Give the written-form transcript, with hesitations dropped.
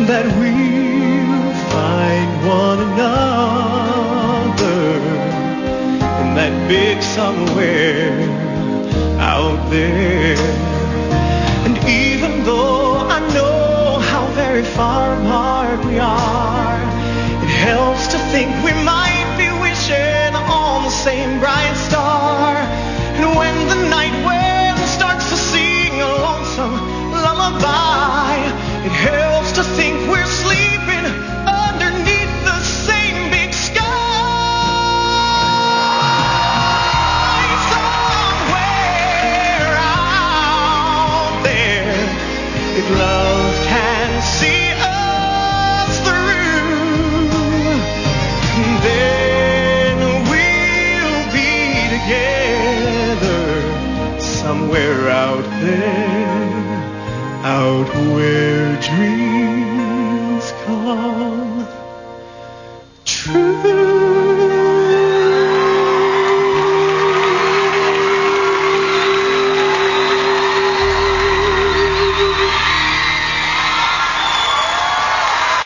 that we'll find one another in that big somewhere out there. And even though I know how very far apart we are, it helps to think we might be wishing on the same bright star. And when the night wind starts to sing a lonesome lullaby, it helps to think we're sleeping underneath the same big sky. Somewhere out there, if love can see us through, then we'll be together somewhere out there, out where dreams